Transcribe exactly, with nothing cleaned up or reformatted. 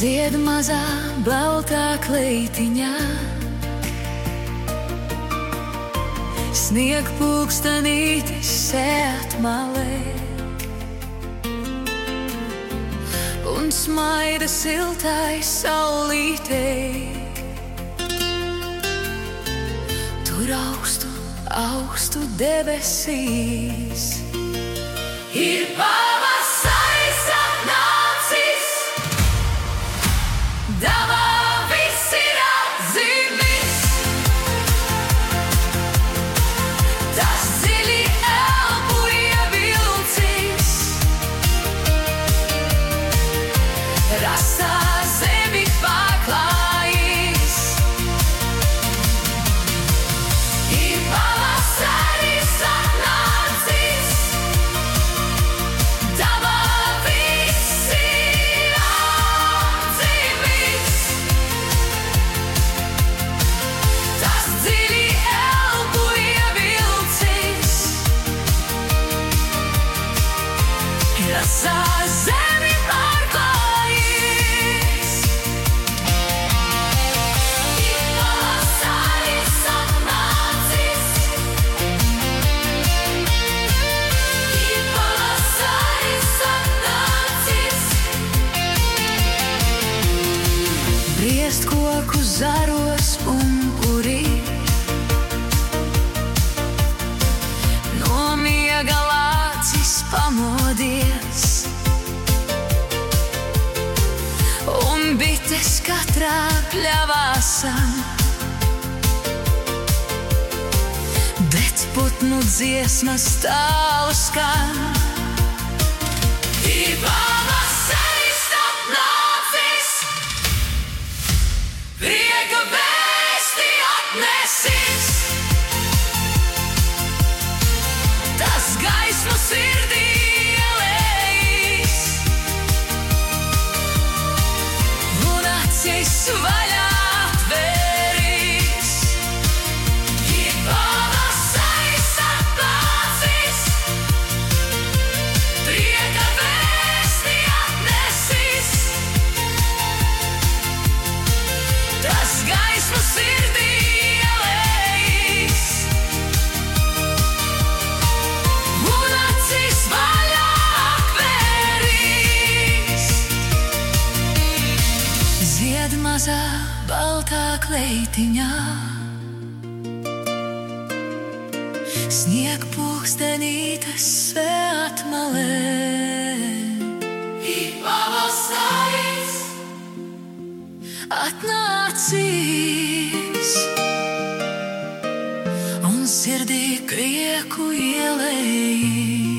Zied mazā baltā kleitiņā, snieg pulkstenītis sēt malē, un smaida siltai saulītei. Tur augstu, augstu debesīs ir pavasaris atnācis, davā viss ir atzīmis. Tas dziļi elpoja vilcis, rasā zemi pārklājis. Ir pavasaris atnācis, davā viss ir atzīmis. Tas dziļi elpoja vilcis, rasā zemi pārklājis. Ir pavasaris atnācis, ir pavasaris atnācis. Briest koku zaros pumpurī, no miega lācis pamodies, un bites katrā pļavāsā, bet putnu dziesmas tālu skan. Ir pavasaris atnācis, prieka vēsti atnesis. Tas gaismu sirdī ielējis, un acis vaļā atvēris. Ir pavasaris atnācis, prieka vēsti atnesis. Tas gaismu sirdī ielējis, un acis vaļā atvēris. Zied mazā baltā kleitiņā, snieg pulkstenītes svēt malē. Ir pavasaris atnācis, un sirdī prieku ielējis.